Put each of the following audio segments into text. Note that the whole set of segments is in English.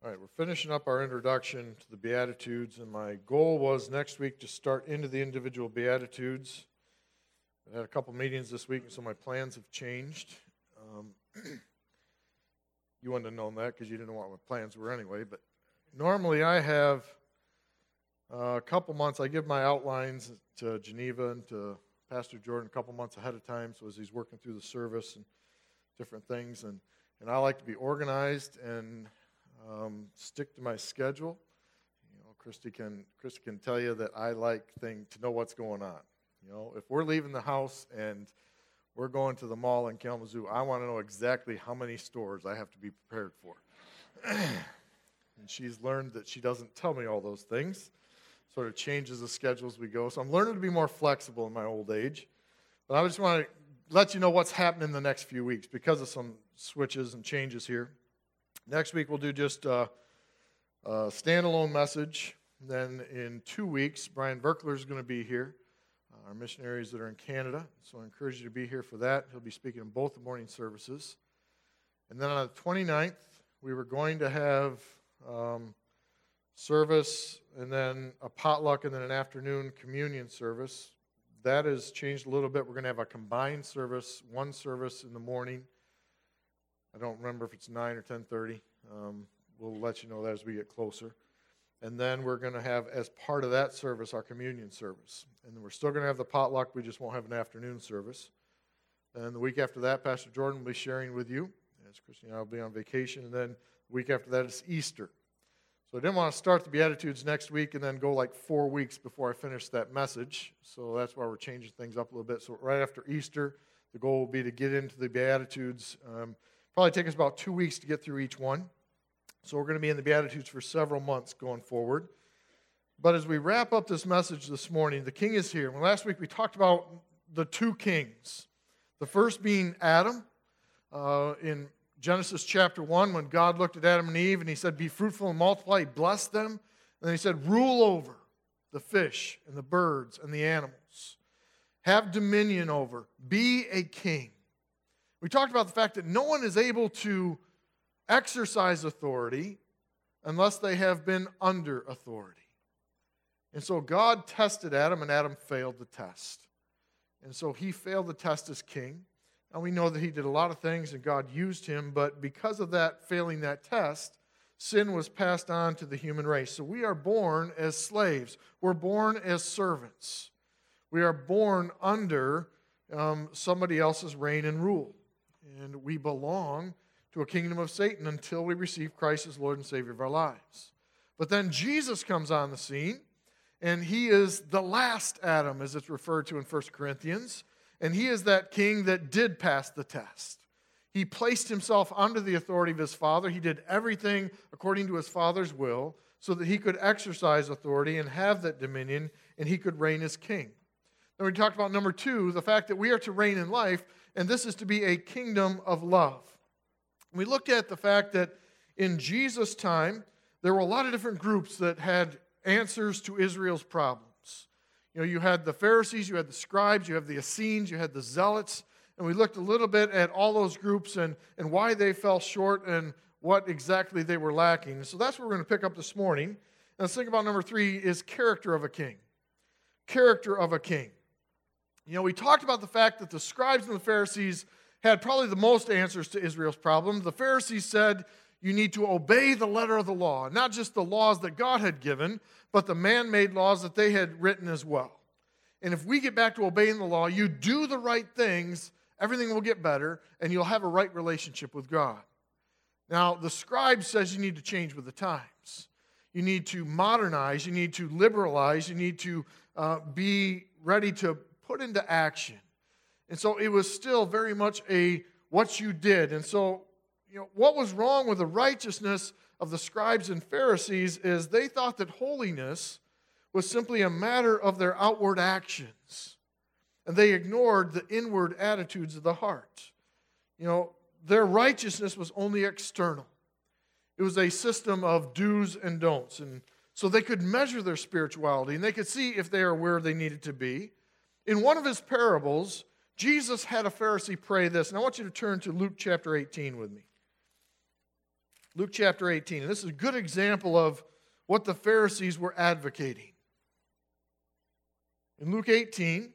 All right, we're finishing up our introduction to the Beatitudes, and my goal was next week to start into the individual Beatitudes. I had a couple meetings this week, and so my plans have changed. You wouldn't have known that because you didn't know what my plans were anyway, but normally I have a couple months. I give my outlines to Geneva and to Pastor Jordan a couple months ahead of time, so as he's working through the service and different things, and I like to be organized and stick to my schedule. You know, Christy can tell you that I like to know what's going on. You know, if we're leaving the house and we're going to the mall in Kalamazoo, I want to know exactly how many stores I have to be prepared for. And she's learned that she doesn't tell me all those things. Sort of changes the schedule as we go. So I'm learning to be more flexible in my old age. But I just want to let you know what's happening in the next few weeks because of some switches and changes here. Next week we'll do just a standalone message. Then in 2 weeks, Brian Verkler is going to be here, our missionaries that are in Canada. So I encourage you to be here for that. He'll be speaking in both the morning services. And then on the 29th, we were going to have service and then a potluck and then an afternoon communion service. That has changed a little bit. We're going to have a combined service, one service in the morning. I don't remember if it's 9 or 10:30. We'll let you know that as we get closer. And then we're going to have, as part of that service, our communion service. And we're still going to have the potluck. We just won't have an afternoon service. And the week after that, Pastor Jordan will be sharing with you, as Christy and I will be on vacation. And then the week after that is Easter. So I didn't want to start the Beatitudes next week and then go like 4 weeks before I finish that message. So that's why we're changing things up a little bit. So right after Easter, the goal will be to get into the Beatitudes. Probably take us about 2 weeks to get through each one. So we're going to be in the Beatitudes for several months going forward. But as we wrap up this message this morning, the King is here. Well, last week we talked about the two kings. The first being Adam in Genesis chapter 1, when God looked at Adam and Eve and he said, "Be fruitful and multiply." He blessed them. And then he said, "Rule over the fish and the birds and the animals. Have dominion over. Be a king." We talked about the fact that no one is able to exercise authority unless they have been under authority. And so God tested Adam, and Adam failed the test. And so he failed the test as king. And we know that he did a lot of things, and God used him, but because of that, failing that test, sin was passed on to the human race. So we are born as slaves. We're born as servants. We are born under somebody else's reign and rule. And we belong to a kingdom of Satan until we receive Christ as Lord and Savior of our lives. But then Jesus comes on the scene, and he is the last Adam, as it's referred to in 1 Corinthians, and he is that king that did pass the test. He placed himself under the authority of his Father. He did everything according to his Father's will so that he could exercise authority and have that dominion, and he could reign as king. Then we talked about number 2, the fact that we are to reign in life, and this is to be a kingdom of love. We looked at the fact that in Jesus' time, there were a lot of different groups that had answers to Israel's problems. You know, you had the Pharisees, you had the scribes, you had the Essenes, you had the Zealots, and we looked a little bit at all those groups and why they fell short and what exactly they were lacking. So that's what we're going to pick up this morning. And let's think about number 3 is character of a king. Character of a king. You know, we talked about the fact that the scribes and the Pharisees had probably the most answers to Israel's problems. The Pharisees said you need to obey the letter of the law, not just the laws that God had given, but the man-made laws that they had written as well. And if we get back to obeying the law, you do the right things, everything will get better, and you'll have a right relationship with God. Now, the scribe says you need to change with the times. You need to modernize, you need to liberalize, you need to be ready to put into action. And so it was still very much a what you did. And so, you know, what was wrong with the righteousness of the scribes and Pharisees is they thought that holiness was simply a matter of their outward actions. And they ignored the inward attitudes of the heart. You know, their righteousness was only external. It was a system of do's and don'ts. And so they could measure their spirituality and they could see if they are where they needed to be. In one of his parables, Jesus had a Pharisee pray this, and I want you to turn to Luke chapter 18 with me. Luke chapter 18. And this is a good example of what the Pharisees were advocating. In Luke 18,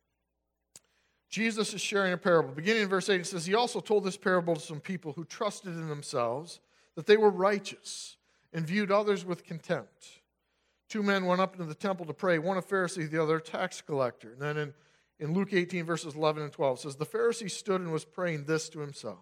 Jesus is sharing a parable. Beginning in verse 8, it says, He also told this parable to some people who trusted in themselves that they were righteous and viewed others with contempt. Two men went up into the temple to pray, one a Pharisee, the other a tax collector. And then in Luke 18, verses 11 and 12, it says, The Pharisee stood and was praying this to himself.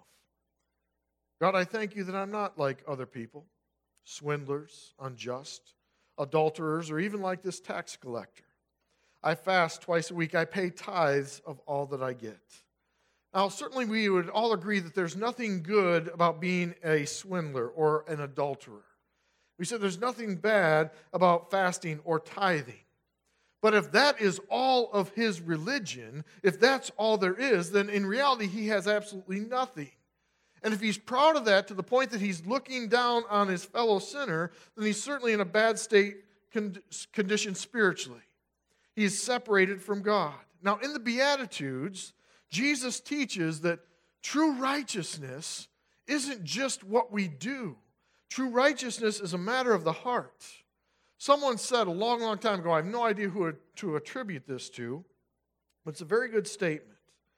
God, I thank you that I'm not like other people, swindlers, unjust, adulterers, or even like this tax collector. I fast twice a week. I pay tithes of all that I get. Now, certainly we would all agree that there's nothing good about being a swindler or an adulterer. We said there's nothing bad about fasting or tithing. But if that is all of his religion, if that's all there is, then in reality he has absolutely nothing. And if he's proud of that to the point that he's looking down on his fellow sinner, then he's certainly in a bad state condition spiritually. He is separated from God. Now, in the Beatitudes, Jesus teaches that true righteousness isn't just what we do. True righteousness is a matter of the heart. Someone said a long, long time ago, I have no idea who to attribute this to, but it's a very good statement.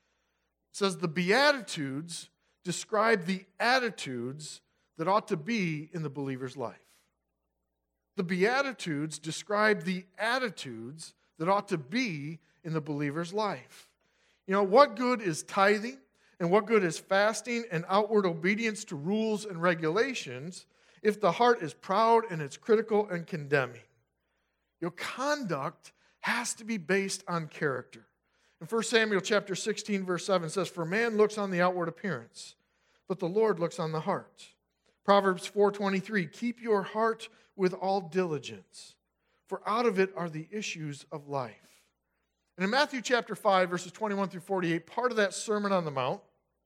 It says the Beatitudes describe the attitudes that ought to be in the believer's life. The Beatitudes describe the attitudes that ought to be in the believer's life. You know, what good is tithing and what good is fasting and outward obedience to rules and regulations if the heart is proud and it's critical and condemning? Your conduct has to be based on character. In 1 Samuel chapter 16, verse 7 says, For man looks on the outward appearance, but the Lord looks on the heart. Proverbs 4:23, Keep your heart with all diligence, for out of it are the issues of life. And in Matthew chapter 5, verses 21 through 48, part of that Sermon on the Mount,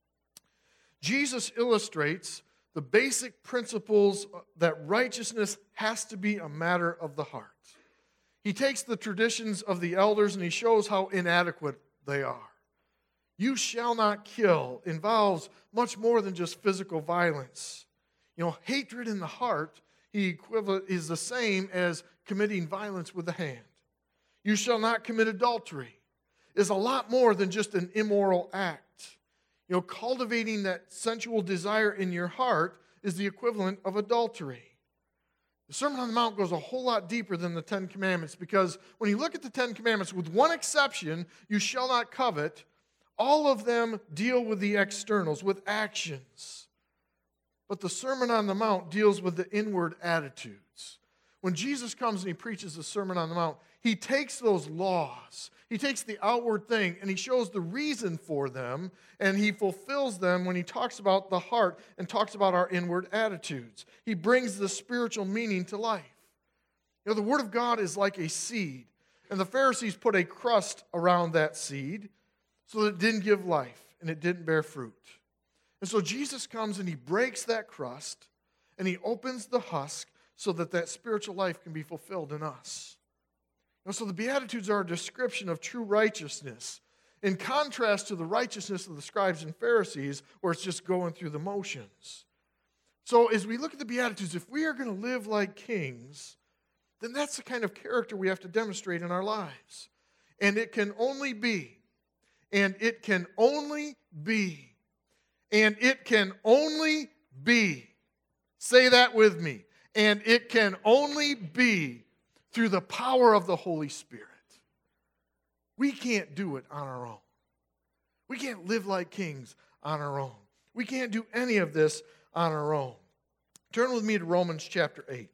Jesus illustrates the basic principles that righteousness has to be a matter of the heart. He takes the traditions of the elders and he shows how inadequate they are. You shall not kill involves much more than just physical violence. You know, hatred in the heart is the same as committing violence with the hand. You shall not commit adultery is a lot more than just an immoral act. You know, cultivating that sensual desire in your heart is the equivalent of adultery. The Sermon on the Mount goes a whole lot deeper than the Ten Commandments because when you look at the Ten Commandments, with one exception, you shall not covet, all of them deal with the externals, with actions. But the Sermon on the Mount deals with the inward attitudes. When Jesus comes and he preaches the Sermon on the Mount, he takes those laws, he takes the outward thing, and he shows the reason for them, and he fulfills them when he talks about the heart and talks about our inward attitudes. He brings the spiritual meaning to life. You know, the Word of God is like a seed, and the Pharisees put a crust around that seed so that it didn't give life and it didn't bear fruit. And so Jesus comes and he breaks that crust and he opens the husk so that that spiritual life can be fulfilled in us. And so the Beatitudes are a description of true righteousness in contrast to the righteousness of the scribes and Pharisees where it's just going through the motions. So as we look at the Beatitudes, if we are going to live like kings, then that's the kind of character we have to demonstrate in our lives. And it can only be, and it can only be, and it can only be, say that with me, and it can only be through the power of the Holy Spirit. We can't do it on our own. We can't live like kings on our own. We can't do any of this on our own. Turn with me to Romans chapter 8.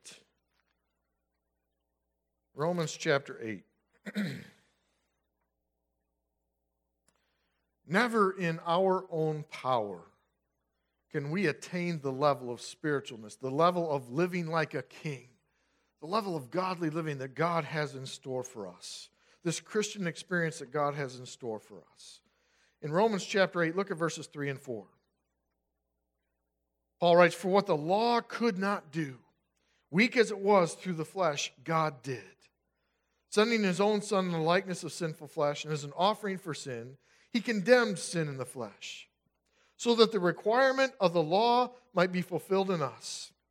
Romans chapter 8. Never in our own power can we attain the level of spiritualness, the level of living like a king, the level of godly living that God has in store for us, this Christian experience that God has in store for us. In Romans chapter 8, look at verses 3 and 4. Paul writes, For what the law could not do, weak as it was through the flesh, God did. Sending his own Son in the likeness of sinful flesh and as an offering for sin, he condemned sin in the flesh, so that the requirement of the law might be fulfilled in us,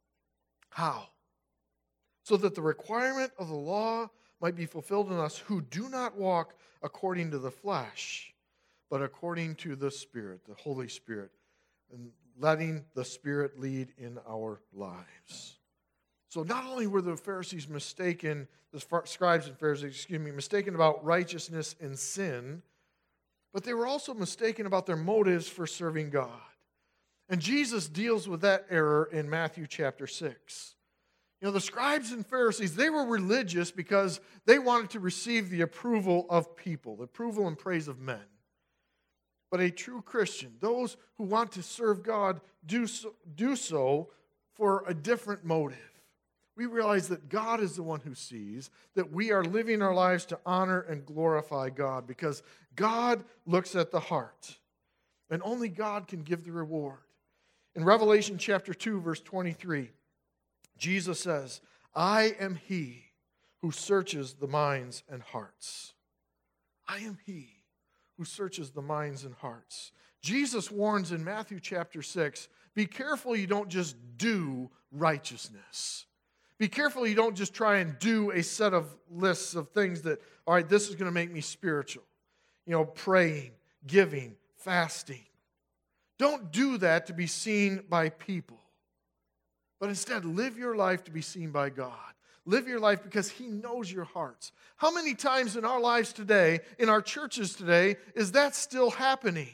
How? So that the requirement of the law might be fulfilled in us who do not walk according to the flesh, but according to the Spirit, the Holy Spirit, and letting the Spirit lead in our lives. So not only were the Pharisees mistaken, the scribes and Pharisees, mistaken about righteousness and sin, but they were also mistaken about their motives for serving God. And Jesus deals with that error in Matthew chapter 6. The scribes and Pharisees, they were religious because they wanted to receive the approval of people, the approval and praise of men. But a true Christian, those who want to serve God, do so for a different motive. We realize that God is the one who sees, that we are living our lives to honor and glorify God because God looks at the heart. And only God can give the reward. In Revelation chapter 2, verse 23, Jesus says, I am he who searches the minds and hearts. I am he who searches the minds and hearts. Jesus warns in Matthew chapter 6, be careful you don't just do righteousness. Be careful you don't just try and do a set of lists of things that, all right, this is going to make me spiritual. Praying, giving, fasting. Don't do that to be seen by people. But instead, live your life to be seen by God. Live your life because He knows your hearts. How many times in our lives today, in our churches today, is that still happening?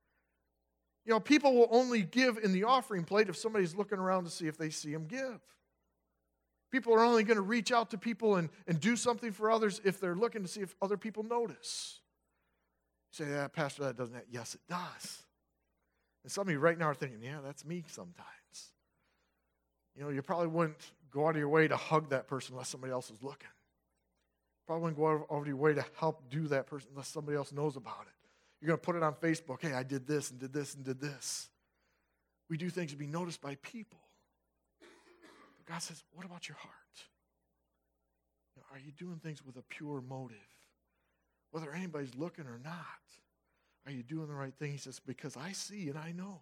People will only give in the offering plate if somebody's looking around to see if they see them give. People are only going to reach out to people and do something for others if they're looking to see if other people notice. You say, yeah, Pastor, that doesn't happen. Yes, it does. And some of you right now are thinking, yeah, that's me sometimes. You probably wouldn't go out of your way to hug that person unless somebody else is looking. Probably wouldn't go out of your way to help do that person unless somebody else knows about it. You're going to put it on Facebook, hey, I did this and did this and did this. We do things to be noticed by people. But God says, what about your heart? Are you doing things with a pure motive? Whether anybody's looking or not, are you doing the right thing? He says, because I see and I know.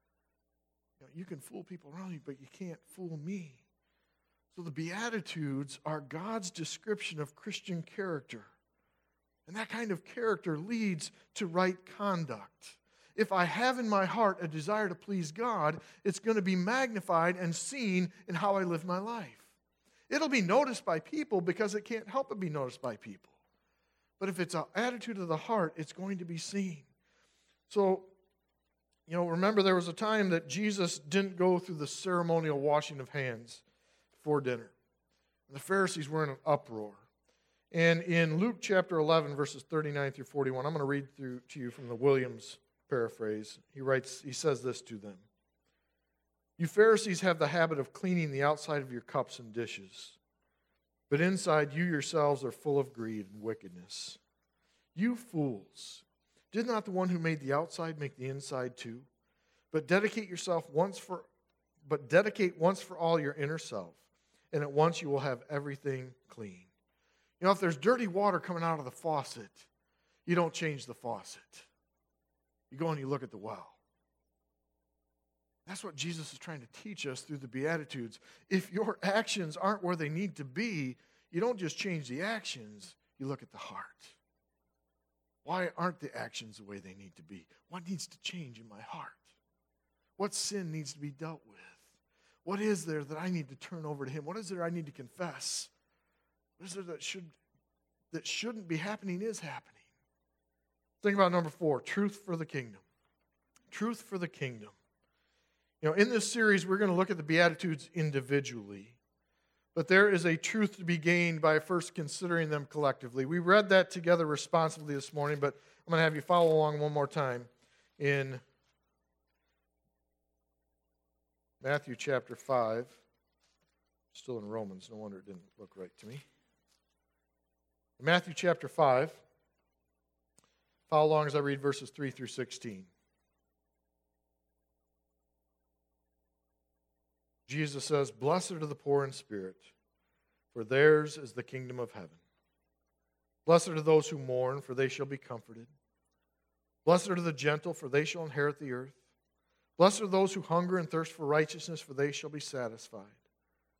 You can fool people around you, but you can't fool me. So the Beatitudes are God's description of Christian character. And that kind of character leads to right conduct. If I have in my heart a desire to please God, it's going to be magnified and seen in how I live my life. It'll be noticed by people because it can't help but be noticed by people. But if it's an attitude of the heart, it's going to be seen. So, remember there was a time that Jesus didn't go through the ceremonial washing of hands before dinner. And the Pharisees were in an uproar. And in Luke chapter 11, verses 39 through 41, I'm going to read through to you from the Williams paraphrase. He says this to them. You Pharisees have the habit of cleaning the outside of your cups and dishes, but inside you yourselves are full of greed and wickedness. You fools! Did not the one who made the outside make the inside too? But dedicate once for all your inner self, and at once you will have everything clean. If there's dirty water coming out of the faucet, you don't change the faucet. You go and you look at the well. That's what Jesus is trying to teach us through the Beatitudes. If your actions aren't where they need to be, you don't just change the actions, you look at the heart. Why aren't the actions the way they need to be? What needs to change in my heart? What sin needs to be dealt with? What is there that I need to turn over to Him? What is there I need to confess? What is there that shouldn't be happening is happening? Think about number 4, truth for the kingdom. Truth for the kingdom. In this series, we're going to look at the Beatitudes individually. But there is a truth to be gained by first considering them collectively. We read that together responsively this morning, but I'm going to have you follow along one more time in Matthew chapter 5. Still in Romans, no wonder it didn't look right to me. In Matthew chapter 5, follow along as I read verses 3 through 16. Jesus says, blessed are the poor in spirit, for theirs is the kingdom of heaven. Blessed are those who mourn, for they shall be comforted. Blessed are the gentle, for they shall inherit the earth. Blessed are those who hunger and thirst for righteousness, for they shall be satisfied.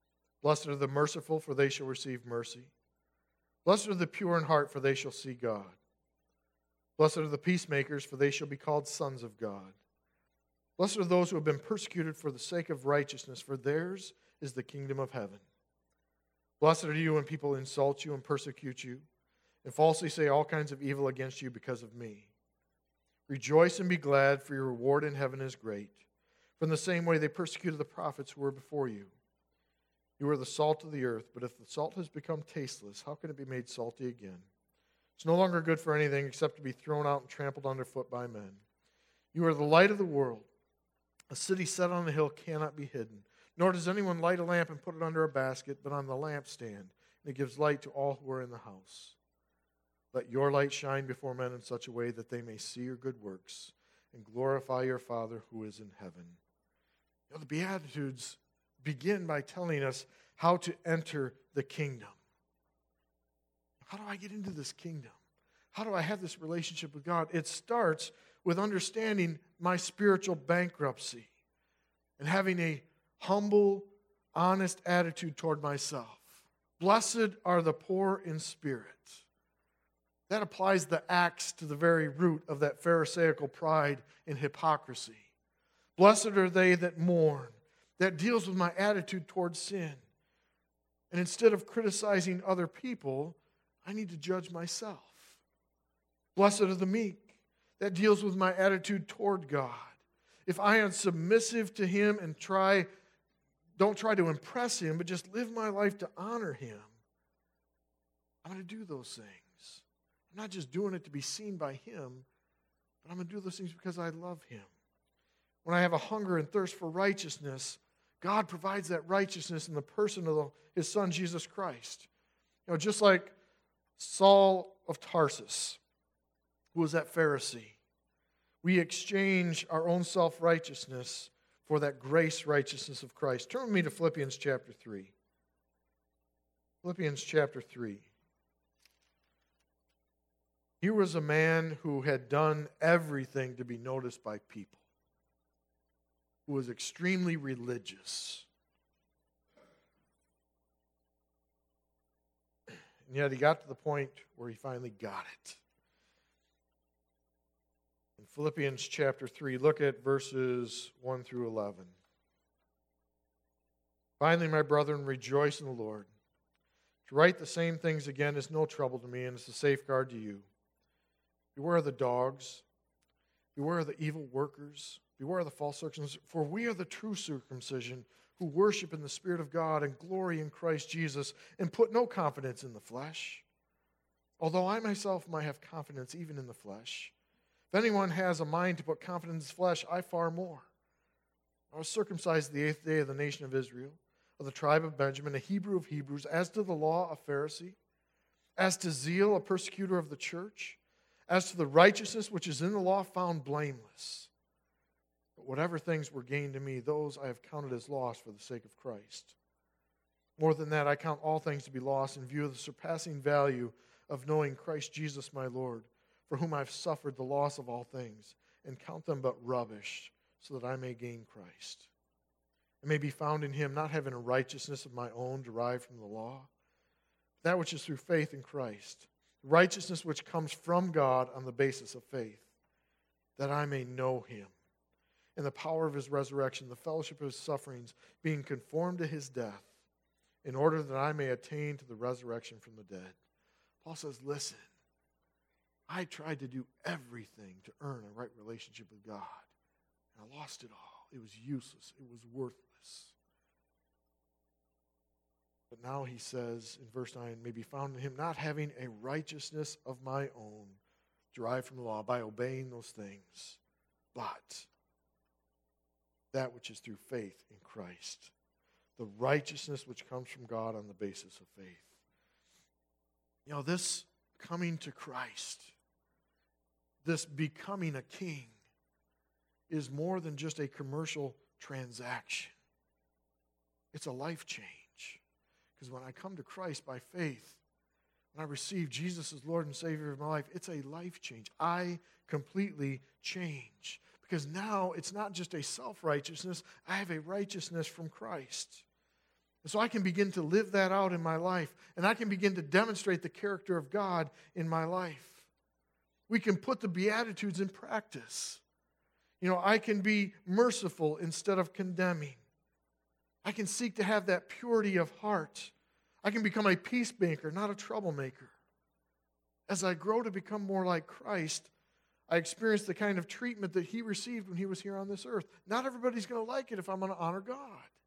Blessed are the merciful, for they shall receive mercy. Blessed are the pure in heart, for they shall see God. Blessed are the peacemakers, for they shall be called sons of God. Blessed are those who have been persecuted for the sake of righteousness, for theirs is the kingdom of heaven. Blessed are you when people insult you and persecute you, and falsely say all kinds of evil against you because of me. Rejoice and be glad, for your reward in heaven is great. For in the same way they persecuted the prophets who were before you. You are the salt of the earth, but if the salt has become tasteless, how can it be made salty again? It's no longer good for anything except to be thrown out and trampled underfoot by men. You are the light of the world. A city set on a hill cannot be hidden, nor does anyone light a lamp and put it under a basket, but on the lampstand, and it gives light to all who are in the house. Let your light shine before men in such a way that they may see your good works and glorify your Father who is in heaven. You know, the Beatitudes begin by telling us how to enter the kingdom. How do I get into this kingdom? How do I have this relationship with God? It starts with understanding my spiritual bankruptcy and having a humble, honest attitude toward myself. Blessed are the poor in spirit. That applies the axe to the very root of that Pharisaical pride and hypocrisy. Blessed are they that mourn. That deals with my attitude towards sin. And instead of criticizing other people, I need to judge myself. Blessed are the meek. That deals with my attitude toward God. If I am submissive to Him and don't try to impress Him, but just live my life to honor Him, I'm going to do those things. I'm not just doing it to be seen by Him, but I'm going to do those things because I love Him. When I have a hunger and thirst for righteousness, God provides that righteousness in the person of His Son, Jesus Christ. You know, just like Saul of Tarsus, who was that Pharisee, we exchange our own self-righteousness for that grace righteousness of Christ. Turn with me to Philippians chapter 3. Philippians chapter 3. Here was a man who had done everything to be noticed by people, who was extremely religious. And yet he got to the point where he finally got it. In Philippians chapter 3, look at verses 1 through 11. Finally, my brethren, rejoice in the Lord. To write the same things again is no trouble to me, and it's a safeguard to you. Beware of the dogs. Beware of the evil workers. Beware of the false circumcision. For we are the true circumcision, who worship in the Spirit of God and glory in Christ Jesus, and put no confidence in the flesh. Although I myself might have confidence even in the flesh. If anyone has a mind to put confidence in his flesh, I far more. I was circumcised the 8th day of the nation of Israel, of the tribe of Benjamin, a Hebrew of Hebrews, as to the law, a Pharisee, as to zeal, a persecutor of the church, as to the righteousness which is in the law, found blameless. But whatever things were gained to me, those I have counted as loss for the sake of Christ. More than that, I count all things to be lost in view of the surpassing value of knowing Christ Jesus my Lord, for whom I have suffered the loss of all things, and count them but rubbish, so that I may gain Christ. I may be found in Him, not having a righteousness of my own derived from the law, that which is through faith in Christ, righteousness which comes from God on the basis of faith, that I may know Him, and the power of His resurrection, the fellowship of His sufferings, being conformed to His death, in order that I may attain to the resurrection from the dead. Paul says, listen, I tried to do everything to earn a right relationship with God, and I lost it all. It was useless. It was worthless. But now he says in verse 9, may be found in Him, not having a righteousness of my own derived from the law by obeying those things, but that which is through faith in Christ, the righteousness which comes from God on the basis of faith. You know, this coming to Christ, this becoming a king, is more than just a commercial transaction. It's a life change. Because when I come to Christ by faith, when I receive Jesus as Lord and Savior of my life, it's a life change. I completely change. Because now it's not just a self-righteousness, I have a righteousness from Christ. And so I can begin to live that out in my life, and I can begin to demonstrate the character of God in my life. We can put the Beatitudes in practice. I can be merciful instead of condemning. I can seek to have that purity of heart. I can become a peacemaker, not a troublemaker. As I grow to become more like Christ, I experience the kind of treatment that he received when he was here on this earth. Not everybody's going to like it if I'm going to honor God.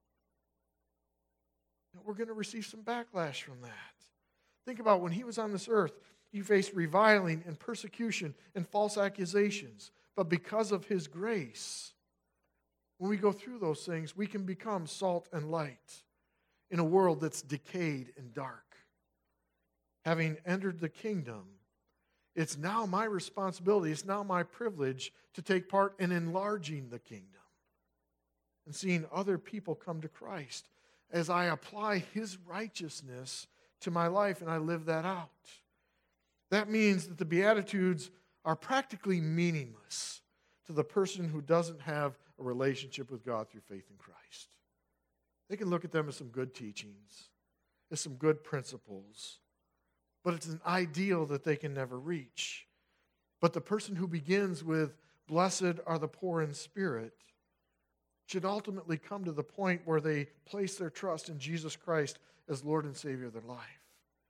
We're going to receive some backlash from that. Think about when he was on this earth, he faced reviling and persecution and false accusations. But because of his grace, when we go through those things, we can become salt and light in a world that's decayed and dark. Having entered the kingdom, it's now my responsibility, it's now my privilege to take part in enlarging the kingdom and seeing other people come to Christ as I apply his righteousness to my life and I live that out. That means that the Beatitudes are practically meaningless to the person who doesn't have a relationship with God through faith in Christ. They can look at them as some good teachings, as some good principles, but it's an ideal that they can never reach. But the person who begins with, "Blessed are the poor in spirit," should ultimately come to the point where they place their trust in Jesus Christ as Lord and Savior of their life.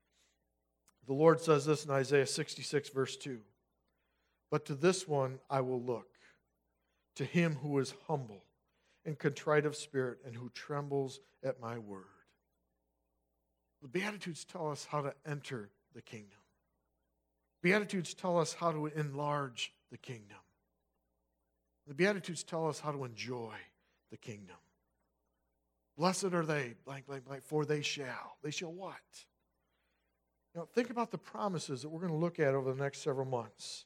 The Lord says this in Isaiah 66, verse 2. "But to this one I will look, to him who is humble and contrite of spirit and who trembles at my word." The Beatitudes tell us how to enter the kingdom. Beatitudes tell us how to enlarge the kingdom. The Beatitudes tell us how to enjoy the kingdom. Blessed are they, blank, blank, blank, for they shall. They shall what? Think about the promises that we're going to look at over the next several months.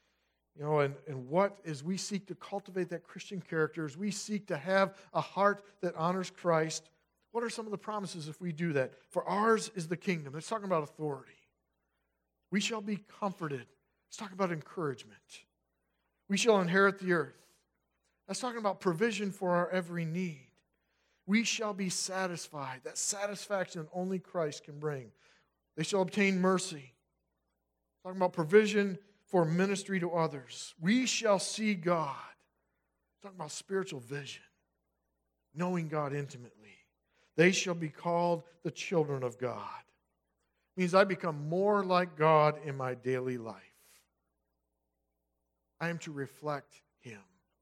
And what, as we seek to cultivate that Christian character, as we seek to have a heart that honors Christ, what are some of the promises if we do that? For ours is the kingdom. It's talking about authority. We shall be comforted. It's talking about encouragement. We shall inherit the earth. That's talking about provision for our every need. We shall be satisfied. That satisfaction that only Christ can bring. They shall obtain mercy. Talking about provision for ministry to others. We shall see God. Talking about spiritual vision. Knowing God intimately. They shall be called the children of God. It means I become more like God in my daily life. I am to reflect him.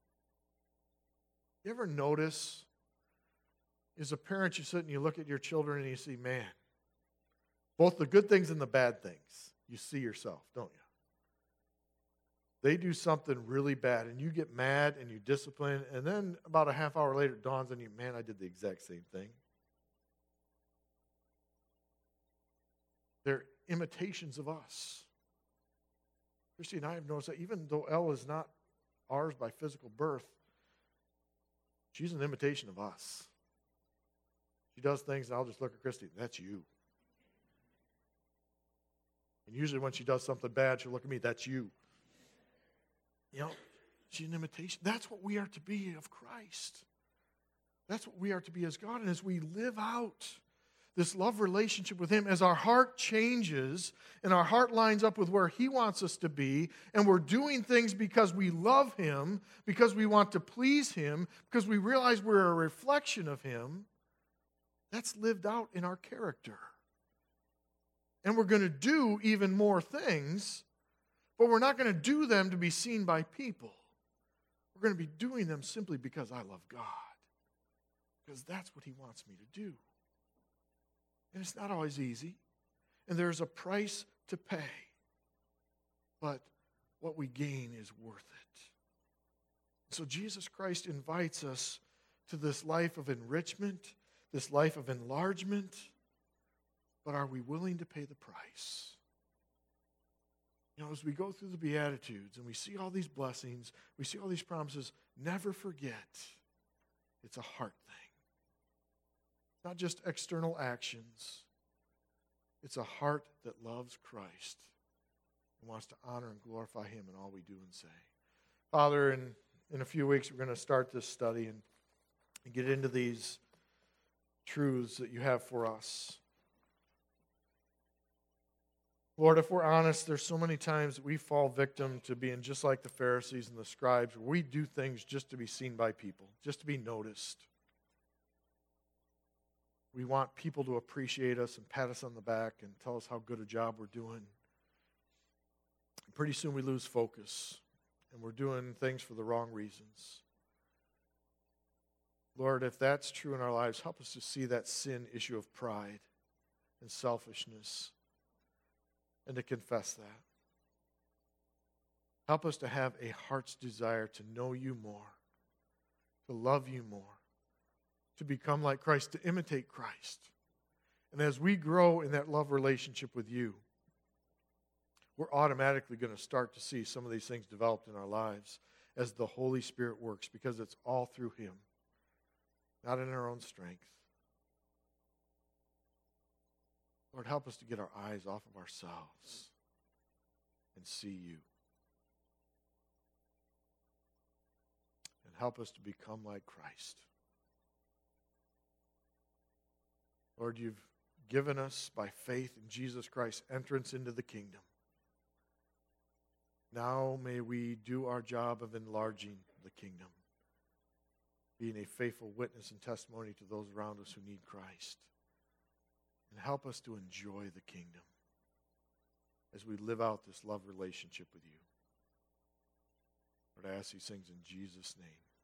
You ever notice, as a parent, you sit and you look at your children and you see, man, both the good things and the bad things. You see yourself, don't you? They do something really bad, and you get mad and you discipline, and then about a half hour later it dawns on you, man, I did the exact same thing. They're imitations of us. Christy and I have noticed that even though Elle is not ours by physical birth, she's an imitation of us. She does things, and I'll just look at Christy, that's you. And usually when she does something bad, she'll look at me, that's you. She's an imitation. That's what we are to be of Christ. That's what we are to be as God. And as we live out this love relationship with him, as our heart changes and our heart lines up with where he wants us to be, and we're doing things because we love him, because we want to please him, because we realize we're a reflection of him, that's lived out in our character. And we're going to do even more things, but we're not going to do them to be seen by people. We're going to be doing them simply because I love God. Because that's what he wants me to do. And it's not always easy. And there's a price to pay. But what we gain is worth it. So Jesus Christ invites us to this life of enrichment, this life of enlargement. But are we willing to pay the price? As we go through the Beatitudes and we see all these blessings, we see all these promises, never forget it's a heart thing. It's not just external actions. It's a heart that loves Christ and wants to honor and glorify him in all we do and say. Father, in a few weeks we're going to start this study and get into these truths that you have for us. Lord, if we're honest, there's so many times that we fall victim to being just like the Pharisees and the scribes, where we do things just to be seen by people, just to be noticed. We want people to appreciate us and pat us on the back and tell us how good a job we're doing. And pretty soon we lose focus, and we're doing things for the wrong reasons. Lord, if that's true in our lives, help us to see that sin issue of pride and selfishness, and to confess that. Help us to have a heart's desire to know you more, to love you more, to become like Christ, to imitate Christ. And as we grow in that love relationship with you, we're automatically going to start to see some of these things developed in our lives as the Holy Spirit works, because it's all through him, not in our own strength. Lord, help us to get our eyes off of ourselves and see you. And help us to become like Christ. Lord, you've given us, by faith in Jesus Christ, entrance into the kingdom. Now may we do our job of enlarging the kingdom, being a faithful witness and testimony to those around us who need Christ. And help us to enjoy the kingdom as we live out this love relationship with you. Lord, I ask these things in Jesus' name.